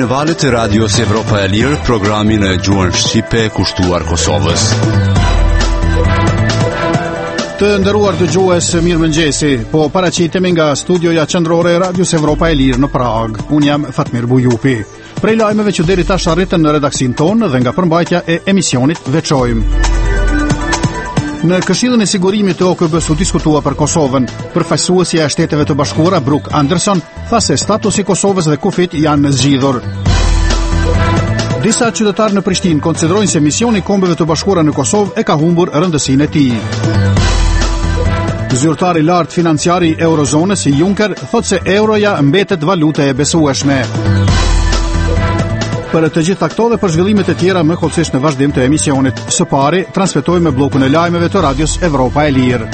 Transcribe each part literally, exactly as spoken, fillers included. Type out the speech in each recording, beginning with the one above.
në valët e radios Evropa e Lirë, programin e gjuhën shqipe kushtuar Kosovës. Të nderuar dëgjues, mirëmëngjesi. Po paraqitemi nga studioja qendrore e radios Evropa e Lirë në Prag. Unë jam Fatmir Bujupi. Prej lajmeve që deri tash arritën në redaksin tonë dhe nga përmbajtja e emisionit veçojmë. Në Këshillin e Sigurimit të O K B-s u diskutua për Kosovën. Përfaqësuesja e Shteteve të Bashkuara Brooke Anderson tha se statusi i Kosovës dhe kufit janë zgjidhur. Disa qytetarë në Prishtinë konsiderojnë se misioni i Kombeve të Bashkuara në Kosovë e ka humbur rëndësinë e tij. Zyrtari i lartë financiar i Eurozonës Juncker thotë se euroja mbetet valutë e besueshme. Për të gjitha këto dhe për zhvillimet e tjera më kollësisht në vazhdim të emisionit. Së pari, transmetojmë bllokun e lajmeve të radios Evropa e Lirë.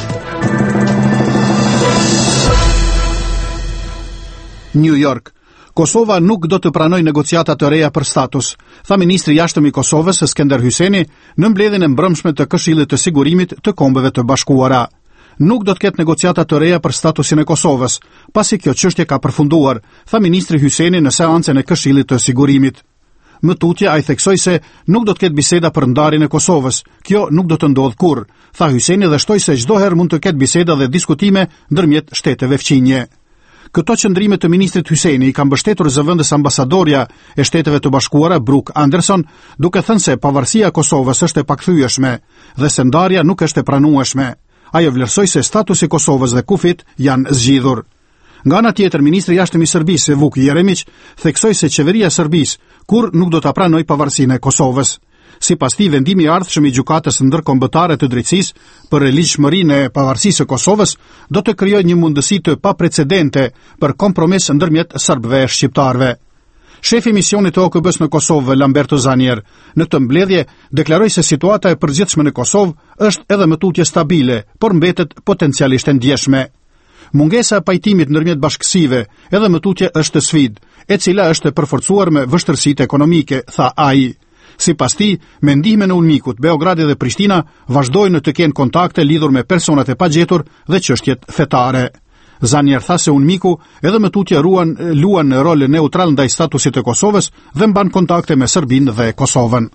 New York. Kosova nuk do të pranojë negociata të reja për status, tha ministri i jashtëm i Kosovës Skënder Hyçeni në mbledhjen e mbrëmshme të Këshillit të Sigurimit të Kombeve të Bashkuara. Nuk do të ketë negociata të reja për statusin e Kosovës, pasi kjo çështje ka përfunduar, tha ministri Hyçeni në seancën e Këshillit të Sigurimit. Më tutje ai theksoi se nuk do të ketë biseda për ndarjen e Kosovës. Kjo nuk do të ndodhë kurrë, tha Hyçeni dhe shtoi se çdo herë mund të ketë biseda dhe diskutime ndërmjet shteteve fqinje. Këto qëndrime të ministrit Hyçeni i ka mbështetur zëvendës ambasadorja e Shteteve të Bashkuara Brooke Anderson, duke thënë se pavarësia e Kosovës është e pakthyeshme dhe se ndarja nuk është e pranueshme. Ajo vlerësoi se statusi i Kosovës dhe kufit janë zgjidhur. Nga ana tjetër, ministri i jashtëm i Serbisë Vuk Jeremić theksoi se qeveria e Serbisë kur nuk do ta pranojë pavarësinë e Kosovës. Sipas tij, vendimi i ardhshëm i gjykatës ndërkombëtare të drejtësisë për ligjshmërinë e pavarësisë së Kosovës do të krijojë një mundësi të paprecedente për kompromis ndërmjet serbëve e shqiptarëve. Shefi i misionit të O K B-s në Kosovë, Lamberto Zanier, në këtë mbledhje deklaroi se situata e përgjithshme në Kosovë është edhe më tutje stabile, por mbetet potencialisht e ndjeshme. Mungesa e pajtimit ndërmjet bashkësive edhe më tutje është sfidë, e cila është e përforcuar me vështirësitë ekonomike, tha ai. Sipas tij, me ndihmën e Ulmikut, Beogradi dhe Prishtina vazhdojnë të kenë kontakte lidhur me personat e pagjetur dhe çështjet fetare. Zanier tha se Ulmiku edhe më tutje ruan luan në rol neutral ndaj statusit të Kosovës dhe mban kontakte me Serbinë dhe Kosovën.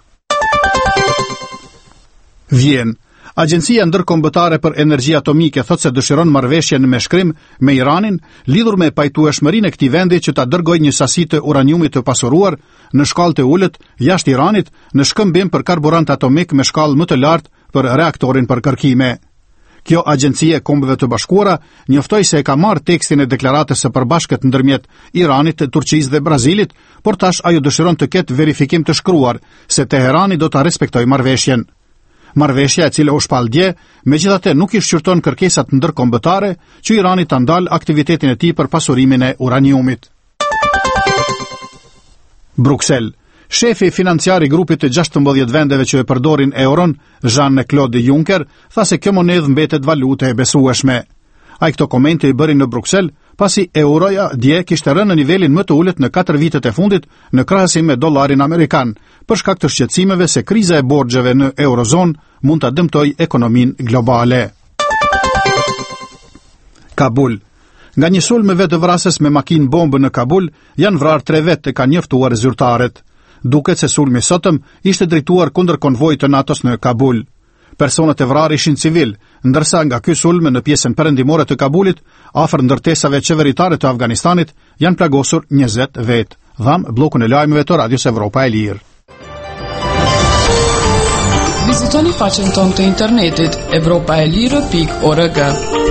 Vjen. Agjencia ndërkombëtare për energji atomike thotë se dëshiron marrëveshje në meshkrim me Iranin lidhur me pajtueshmërinë e këtij vendi që ta dërgojë një sasi të uraniumit të pasuruar në shkallë të ulët jashtë Iranit në shkëmbim për karburant atomik me shkallë më të lartë për reaktorin për kërkime. Kjo agjencie e Kombeve të Bashkuara njoftoi se e ka marrë tekstin e deklaratës së përbashkët ndërmjet Iranit, Turqisë dhe Brazilit, por tash ajo dëshiron të ketë verifikim të shkruar se Teherani do ta respektojë marrëveshjen. Marrëveshja e cila u shpall dje, megjithatë nuk i shqyrton kërkesat ndërkombëtare që Irani ta ndal aktivitetin e tij për pasurimin e uraniumit. Bruksel. Shefi financiar i grupit të gjashtëmbëdhjetë vendeve që e përdorin euron, Jean-Claude Juncker, tha se kjo monedhë mbetet valutë e besueshme. Ai këto komente i bëri në Bruksel, pasi euroja dje kishte rënë në nivelin më të ulët në katër vitet e fundit në krahasim me dollarin amerikan, për shkak të shqetësimeve se kriza e borxheve në eurozonë mund ta dëmtojë ekonominë globale. Kabul. Nga një sulm me vetë vrasës me makinë bombë në Kabul, janë vrarë tre vetë, ka njoftuar zyrtarët. Duket se sulmi sotëm ishte drejtuar kundër konvojit të NATO-s në Kabul. Personat e vrarë ishin civil, ndërsa nga ky sulm në pjesën perëndimore të Kabulit, afër ndërtesave qeveritare të Afganistanit, janë plagosur njëzet vetë. Dham bllokun e lajmeve të radios Evropa e Lirë. Vizitoni faqen tonë të internetit evropaelire pikë org.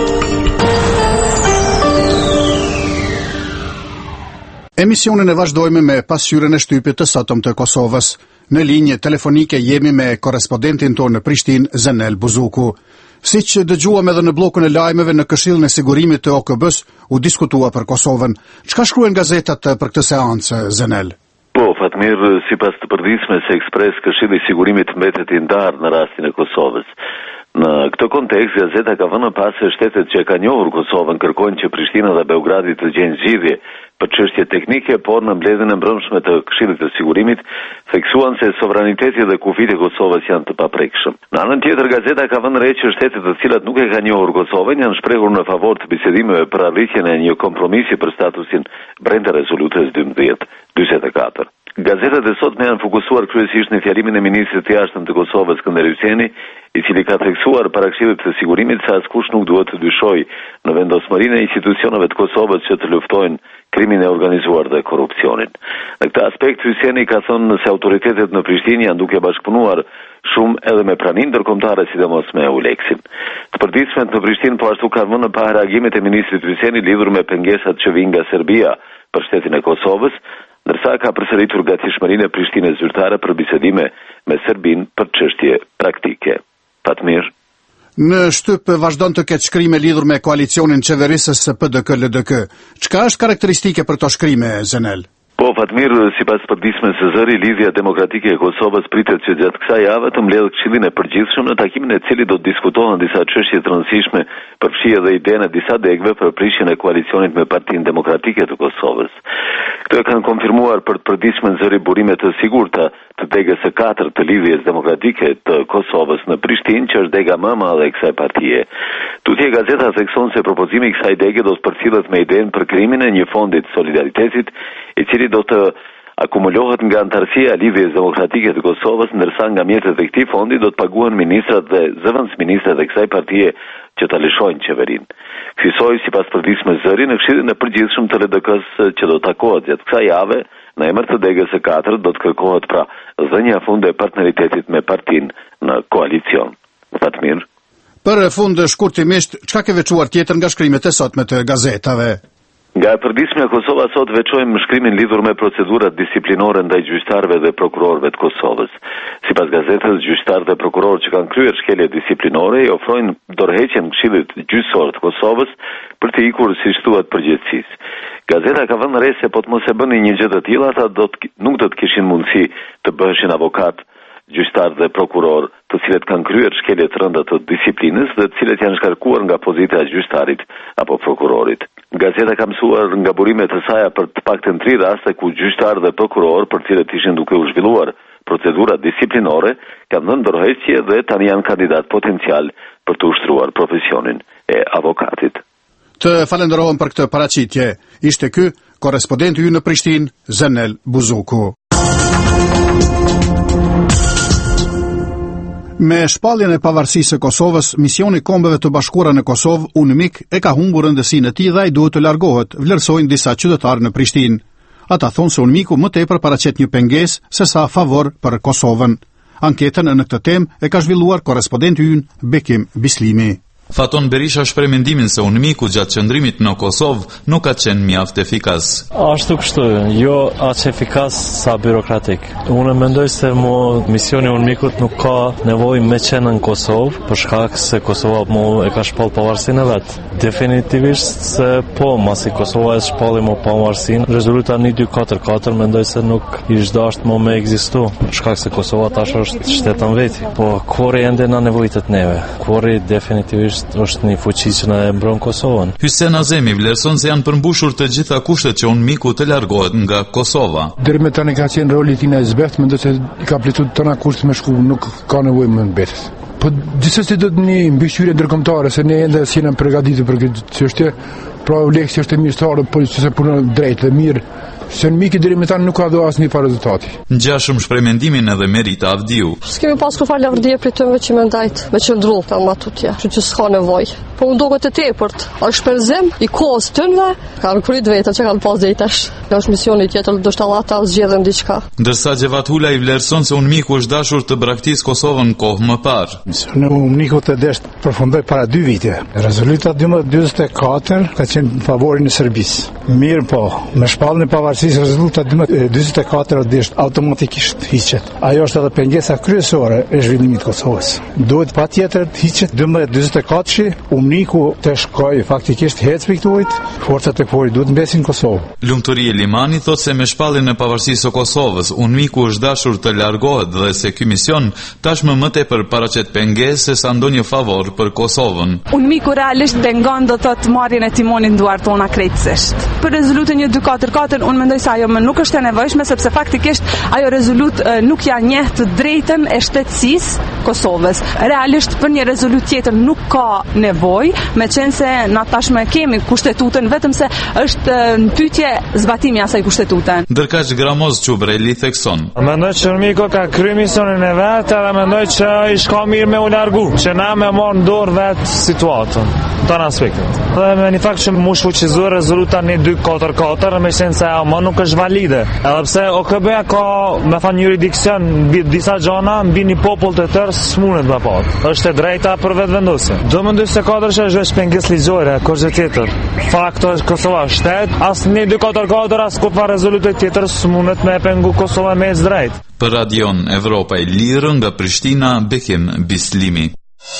Emisionin e vazhdojmë me pasqyrën e shtypit të sotëm të Kosovës. Në linjë telefonike jemi me korrespondentin tonë në Prishtinë, Zenel Buzuku. Siç dëgjuam edhe në bllokun e lajmeve, në Këshillin e Sigurimit të O K B-s u diskutua për Kosovën. Çka shkruajnë gazetat për këtë seancë, Zenel? Po, Fatmir, sipas të përditshmes së Ekspres, Këshilli i Sigurimit mbetet i ndarë në rastin e Kosovës. Në këtë kontekst, gazeta ka vënë pas se shtetet që e kanë njohur Kosovën kërkojnë që Prishtina dhe Beogradi të gjejnë zgjidhje për çështje teknike, por në mbledhjen e mbrëmshme të Këshillit të Sigurimit theksuan se sovraniteti dhe kufit e Kosovës janë të paprekshëm. Në anën tjetër, gazeta ka vënë re që shtetet të cilat nuk e kanë njohur Kosovën janë shprehur në favor të bisedimeve për arritjen e një kompromisi për statusin brenda rezolutës dymbëdhjetë njëzet e katër. Gazetat e sotme janë fokusuar kryesisht në fjalimin e ministrit të jashtëm të Kosovës Skënder Hyçeni, i cili ka theksuar para Këshillit të Sigurimit se askush nuk duhet të dyshojë në vendosmërinë e institucioneve të Kosovës që të luftojnë krimin e organizuar dhe korrupsionin. Në këtë aspekt Hyçeni ka thënë se autoritetet në Prishtinë janë duke bashkëpunuar shumë edhe me praninë ndërkombëtare, sidomos me Euleksin. Të përditshmet në Prishtinë po ashtu kanë vënë në pa reagimet e ministrit Hyçeni lidhur me pengesat që vijnë nga Serbia për shtetin e Kosovës, ndërsa ka përsëritur gatishmërinë e Prishtinës zyrtare për bisedime me Serbinë për çështje praktike. Fatmir. Në shtyp vazhdon të ketë shkrime lidhur me koalicionin qeverisës së P D K L D K. Çka është karakteristike për to shkrime, Zenel? Po, Fatmir, sipas përditshme së zëri, Lidhja Demokratike e Kosovës pritet që gjatë kësaj jave të mbledhë Këshillin e Përgjithshëm, në takimin e cilit do të diskutohen disa çështje të rëndësishme, përfshi edhe idenë e disa degëve për prishjen e koalicionit me Partinë Demokratike të Kosovës. Këto e kanë konfirmuar për të përditshme zëri burime të sigurta të degës së katërt të Lidhjes Demokratike të Kosovës në Prishtinë, që është dega më e madhe e kësaj partie. Tutje gazeta thekson se propozimi i kësaj dege do të përcjellet me idenë për krimin e një fondi të solidaritetit, i cili do të akumulohet nga antarësia e Lidhjes Demokratike të Kosovës, ndërsa nga mjetet e këtij fondi do të paguhen ministrat dhe zëvendësministrat e kësaj partie që ta lëshojnë qeverinë. Kësaj sipas përditshme zëri në Këshillin e Përgjithshëm të L D K-s që do të takohet gjatë kësaj jave, në emër të degës së katërt do të kërkohet pra dhënia funde e partneritetit me partinë në koalicion. Fatmir. Për fund shkurtimisht, çka ke veçuar tjetër nga shkrimet e sotme të gazetave? Nga e përditshme Kosova sot veçojmë shkrimin lidhur me procedurat disiplinore ndaj gjyqtarëve dhe prokurorëve të Kosovës. Sipas gazetës, gjyqtarët dhe prokurorët që kanë kryer shkelje disiplinore i ofrojnë dorëheqjen Këshillit Gjyqësor të Kosovës për të ikur siç thuhet përgjegjësisë. Gazeta ka vënë re se po të mos e bënin një gjë të tillë, ata do të, nuk do të kishin mundësi të bëheshin avokat, gjyqtar dhe prokuror, të cilët kanë kryer shkelje të rënda të disiplinës dhe të cilët janë shkarkuar nga pozita e gjyqtarit apo prokurorit. Gazeta ka mësuar nga burimet e saj për të paktën tri raste ku gjyqtar dhe prokuror, për të cilët ishin duke u zhvilluar procedura disiplinore, kanë dhënë dorëheqje dhe tani janë kandidat potencial për të ushtruar profesionin e avokatit. Të falenderohem për këtë paraqitje. Ishte ky korrespondenti ynë në Prishtinë, Zenel Buzuku. Me shpalljen e pavarësisë së Kosovës, misioni Kombeve të Bashkuara në Kosovë, UNMIK, e ka humbur rëndësinë e tij dhe ai duhet të largohet, vlerësojnë disa qytetarë në Prishtinë. Ata thonë se UNMIK-u më tepër paraqet një pengesë se sa favor për Kosovën. Anketën në këtë temë e ka zhvilluar korrespondenti ynë Bekim Bislimi. Faton Berisha shpreh mendimin se UNMIK-u gjatë qëndrimit në Kosovë nuk ka qenë mjaft efikas. Ashtu kështu, jo aq efikas sa birokratik. Unë mendoj se mo misioni UNMIK-ut nuk ka nevojë me qenë në Kosovë, për shkak se Kosova mo e ka shpall pavarësinë e vet. Definitivisht se po, masi Kosova e shpalli mo pavarësinë, rezoluta një dy katër katër mendoj se nuk ish dashur mo me ekzistu, për shkak se Kosova tash është shtetën veti. Po kori ende na nevojitet neve. Kori definitivisht është një fuqi që na e mbron Kosovën. Hysén Azemi vlerëson se janë përmbushur të gjitha kushtet që UNMIK-u të largohet nga Kosova. Deri me tani ka qenë roli i tij në zbeth, mendoj se i ka plotësuar tona kushtet me shku, nuk ka nevojë më mbetet. Po gjithsesi do të një mbështyrje ndërkombëtare, se ne ende si jemi përgatitur për këtë çështje. Pra Oleksi është ministrar, po se punon drejt dhe mirë. Se në miki deri me tani nuk ka dhënë asnjë pa rezultati. Ngjashëm shpreh mendimin edhe Merita Avdiu. S'kemi pas kur fal lavdje për të me që më ndajt, me qëndru kam atutje, që që s'ka nevojë. Po më duket e tepërt, është shpenzim i kohës tënve, kanë kryt veta që kanë pas drejtash. Kjo është misioni tjetër, do shta ata zgjedhin diçka. Ndërsa Xhevat Hula i vlerëson se UNMIK-u është dashur të braktisë Kosovën kohë më parë. Misioni UNMIK-u të desh përfundoi para dy vite. Rezoluta dymbëdhjetë e katër ka qenë në favorin e Serbisë. Mirë po, me shpalljen e pavarësisë rezoluta dymbëdhjetë e katër desh automatikisht hiqet. Ajo është edhe pengesa kryesore e zhvillimit të Kosovës. Duhet patjetër të hiqet dymbëdhjetë e katër-shi, UNMIK-u të shkojë faktikisht hec piktuit, forcat e porit duhet mbesin në Kosovë. Lumturi Elimani thotë se me shpalljen e pavarësisë së Kosovës, UNMIK-u është dashur të largohet dhe se ky mision tashmë më tepër paraqet pengesë se sa ndonjë favor për Kosovën. UNMIK-u realisht pengon do të thotë marrjen e timonit në duart tona krejtësisht. Për rezolutën një dy katër katër unë mendoj se ajo më nuk është e nevojshme, sepse faktikisht ajo rezolut nuk ja njeh të drejtën e shtetësisë Kosovës. Realisht për një rezolut tjetër nuk ka nevojë, meqense na tashmë kemi kushtetutën, vetëm se është në pyetje zbatimi i asaj kushtetute. Ndërkaq Gramoz Çubreli thekson. Mendoj që Nërmiko ka kryer misionin e vet, edhe mendoj që i shka mirë me u largu, që na me marr në dorë vetë situatën, të në aspektet. Dhe me një fakt që mu shfuqizua rezoluta një dy katër katër, me qenë se ama nuk është valide. Edhe pse O K B-ja ka, me thanë, juridikcion mbi disa gjana, mbi një popull të tërë s'munet më parë. Është e drejta për vetë vendosje. Do më ndysë se katër që është veç pengesë ligjore, kur gjë tjetër. Fakto është Kosova shtet, as një dy katër katër, as kupa rezolutë tjetër s'munet me pengu Kosova me ecë drejt. Për Radion Evropa e Lirë nga Prishtina, Bekim Bislimi.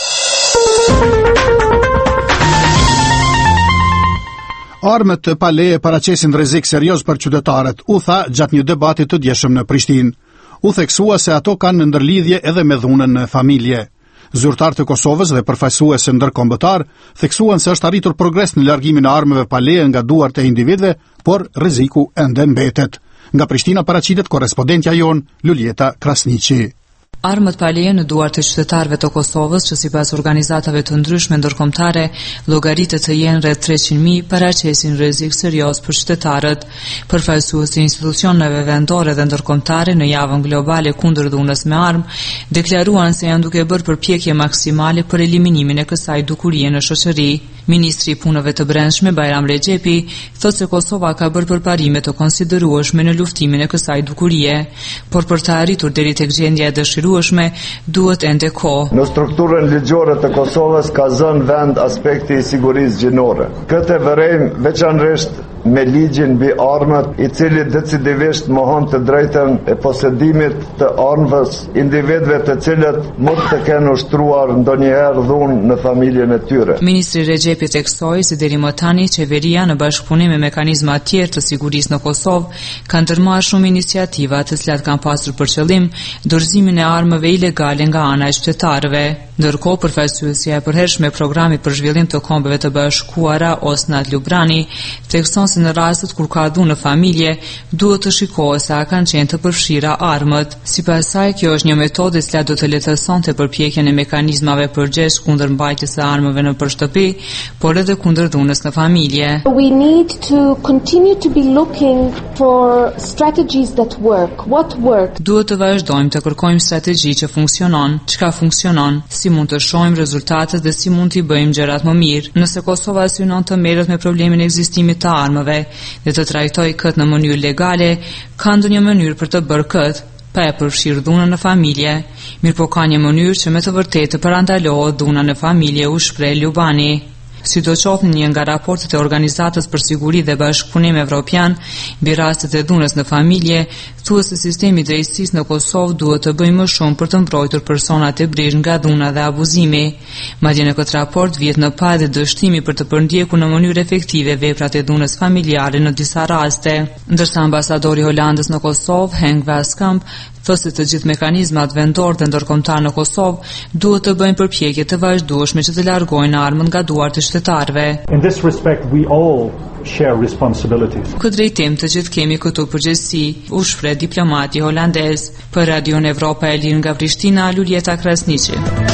Armët të paleje paraqesin rrezik serioz për qytetarët, u tha gjatë një debati të djeshëm në Prishtinë. U theksua se ato kanë në ndërlidhje edhe me dhunën në familje. Zyrtar të Kosovës dhe përfaqësues ndërkombëtar theksuan se është arritur progres në largimin e armëve paleje nga duart e individëve, por rreziku ende mbetet. Nga Prishtina paraqitet korrespondentja jon Luljeta Krasniqi. Armët paleje në duart e qytetarëve të Kosovës, që sipas organizatave të ndryshme ndërkombëtare llogaritet të jenë rreth treqind mijë, paraqesin rrezik serioz për qytetarët. Përfaqësuesi i institucioneve vendore dhe ndërkombëtare në javën globale kundër dhunës me armë deklaruan se janë duke bërë përpjekje maksimale për eliminimin e kësaj dukurie në shoqëri. Ministri i Punëve të Brendshme Bajram Rexhepi thotë se Kosova ka bërë përparime të konsiderueshme në luftimin e kësaj dukurie, por për të arritur deri tek gjendja e dëshirueshme duhet ende kohë. Në strukturën ligjore të Kosovës ka zënë vend aspekti i sigurisë gjinore. Këtë vërejmë veçanërisht me ligjin mbi armët, i cili decidivisht mohon të drejtën e posedimit të armëve individëve të cilët mund të kenë ushtruar ndonjëherë dhunë në familjen e tyre. Ministri Rexhepi theksoi se deri më tani qeveria në bashkëpunim me mekanizma të tjerë të sigurisë në Kosovë ka ndërmarrë shumë iniciativa të cilat kanë pasur për qëllim dorëzimin e armëve ilegale nga ana e qytetarëve. Ndërkohë, përfaqësuesja e përhershme e programit për zhvillim të kombeve të bashkuara Osnat Lubrani thekson se në rastet kur ka dhunë në familje, duhet të shikohet se a kanë qenë të përfshira armët. Sipas saj, kjo është një metodë e cila do të lehtësonte përpjekjen e mekanizmave përgjegjësh kundër mbajtjes së armëve në shtëpi, por edhe kundër dhunës në familje. We need to continue to be looking for strategies that work. What work? Duhet të vazhdojmë të kërkojmë strategji që funksionon, çka funksionon, si mund të shohim rezultatet dhe si mund t'i bëjmë gjërat më mirë. Nëse Kosova synon të merret me problemin e ekzistimit të armëve dhe të trajtoj këtë në mënyrë legale, ka ndonjë mënyrë për të bërë këtë, pa e përfshirë dhunën në familje. Mirë po ka një mënyrë që me të vërtetë të parandalohet dhuna në familje, u shpreh Lubani. Sidoqoftë në një nga raportet e Organizatës për Siguri dhe Bashkëpunim Evropian mbi rastet e dhunës në familje, thuhet se sistemi i drejtësisë në Kosovë duhet të bëjë më shumë për të mbrojtur personat e brishtë nga dhuna dhe abuzimi. Madje në këtë raport vihet në pa dhe dështimi për të përndjekur në mënyrë efektive veprat e dhunës familjare në disa raste. Ndërsa ambasadori i Holandës në Kosovë, Henk Westkamp, thotë se të gjithë mekanizmat vendor dhe ndërkombëtar në Kosovë duhet të bëjnë përpjekje të vazhdueshme që të largojnë armën nga duart e qytetarëve. In this respect we all share responsibilities. Këtë drejtim të gjithë kemi këtu përgjegjësi, u shpreh diplomati holandez. Për Radion Evropa e Lirë nga Prishtina, Luljeta Krasniqi.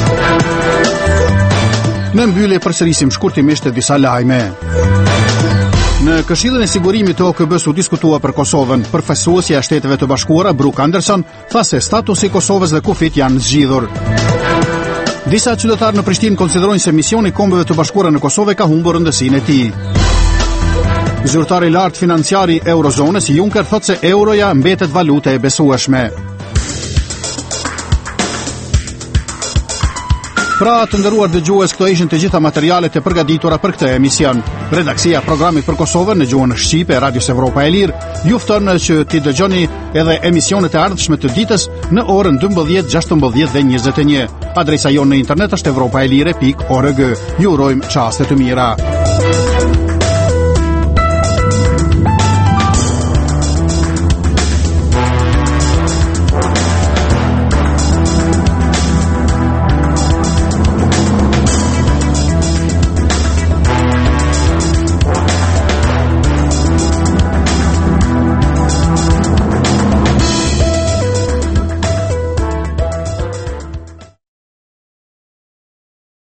Në mbyllje përsërisim shkurtimisht disa lajme. Në Këshillin e Sigurimit të O K B-s u diskutua për Kosovën. Përfaqësuesja e Shteteve të Bashkuara Brooke Anderson tha se statusi i Kosovës dhe kufit janë zgjidhur. Disa qytetarë në Prishtinë konsiderojnë se misioni i Kombeve të Bashkuara në Kosovë ka humbur rëndësinë e tij. Zyrtari i lartë financiar i Eurozonës Juncker thotë se euroja mbetet valuta e besueshme. Pra, të nderuar dëgjues, këto ishin të gjitha materialet e përgatitura për këtë emision. Redaksia e programit për Kosovën në gjuhën shqipe e Radios Evropa e Lirë ju fton që t'i dëgjoni edhe emisionet e ardhshme të ditës në orën dymbëdhjetë, gjashtëmbëdhjetë dhe njëzet e një. Adresa jonë në internet është evropaelire pikë org. Ju urojmë çaste të mira.